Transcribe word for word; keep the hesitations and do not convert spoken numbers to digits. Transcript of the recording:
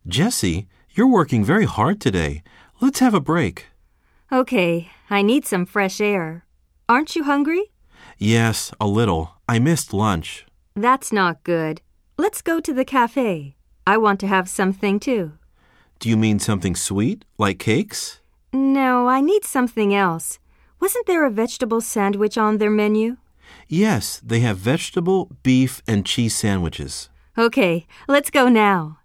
Jessie, you're working very hard today. Let's have a break. Okay, I need some fresh air. Aren't you hungry? Yes, a little. I missed lunch. That's not good. Let's go to the cafe. I want to have something too. Do you mean something sweet, like cakes? No, I need something else. Wasn't there a vegetable sandwich on their menu? Yes, they have vegetable, beef, and cheese sandwiches. Okay, let's go now.